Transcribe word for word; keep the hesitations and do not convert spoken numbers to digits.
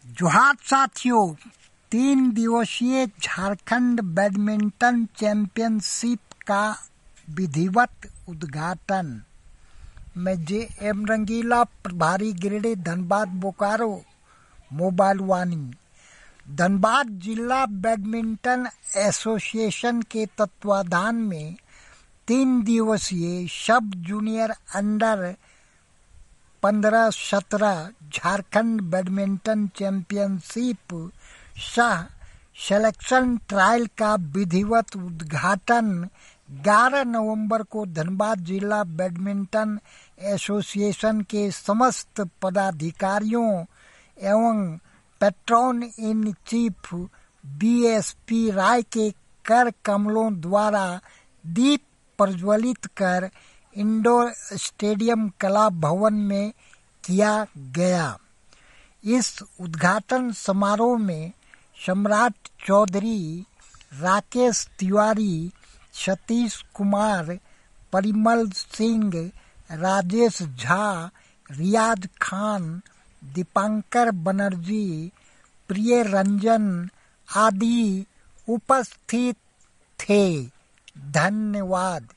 जोहार साथियों, तीन दिवसीय झारखंड बैडमिंटन चैंपियनशिप का विधिवत उद्घाटन। मैं जे एम रंगीला, प्रभारी गिरिडीह, धनबाद बोकारो, मोबाइल वाणी। धनबाद जिला बैडमिंटन एसोसिएशन के तत्वाधान में तीन दिवसीय सब जूनियर अंडर पंद्रह सत्रह झारखंड बैडमिंटन चैंपियनशिप सह सिलेक्शन ट्रायल का विधिवत उद्घाटन ग्यारह नवंबर को धनबाद जिला बैडमिंटन एसोसिएशन के समस्त पदाधिकारियों एवं patron in chief B S P Rai के कर कमलों द्वारा दीप प्रज्वलित कर इंडोर स्टेडियम कला भवन में किया गया। इस उद्घाटन समारोह में सम्राट चौधरी, राकेश तिवारी, सतीश कुमार, परिमल सिंह, राजेश झा, रियाज खान, दीपांकर बनर्जी, प्रिय रंजन आदि उपस्थित थे। धन्यवाद।